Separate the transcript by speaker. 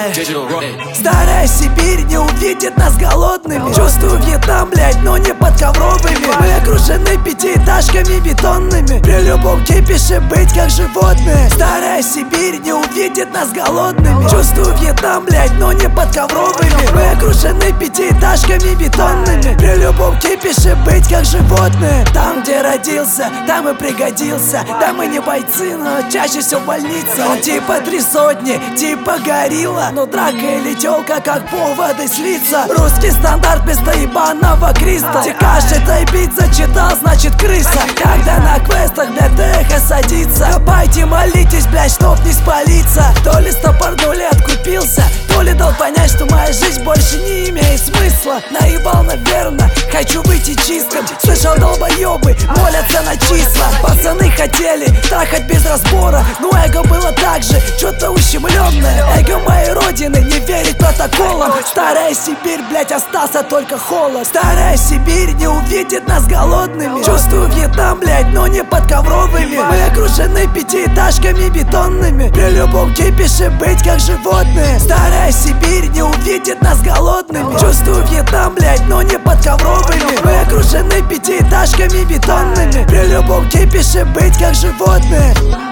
Speaker 1: Старая Сибирь не увидит нас голодными. Чувствую Вьетнам, блять, но не под ковровыми. Мы окружены пятиэтажками бетонными. При любом кипише быть как животные. Старая Сибирь не увидит нас голодными. Чувствую Вьетнам, блять, но не под ковровыми. Мы окружены пятиэтажками бетонными. При любом кипише быть как животные. Там, где родился, там и пригодился. Да мы не бойцы, но чаще всего в больнице. Он типа 3 сотни, типа горилла. Но драка или тёлка как поводы слиться. Русский стандарт вместо ебаного Криста. Тикаш этой бит зачитал, значит крыса. Когда на квестах, блядь, эхо садится. Копайте, молитесь, блядь, чтоб не спалиться. То ли стопорнули, откупился, то ли дал понять, что моя жизнь больше не имеет смысла. Наебал, наверно, хочу выйти чистым. Слышал, долбоёбы молятся на числа. Пацаны хотели трахать без разбора, но эго было так же, что-то ущемлённое. Эго моей родины не верить протоколам. Старая Сибирь, блять, остался только холод. Старая Сибирь не увидит нас голодными. Чувствую Вьетнам, блять, но не под ковровыми. Мы окружены пятиэтажками бетонными. При любом кипише быть как животные. Старая Сибирь не увидит нас голодными. Чувствую Вьетнам, блять, но не под ковровыми. Мы окружены пятиэтажками бетонными. При любом кипише быть как животные.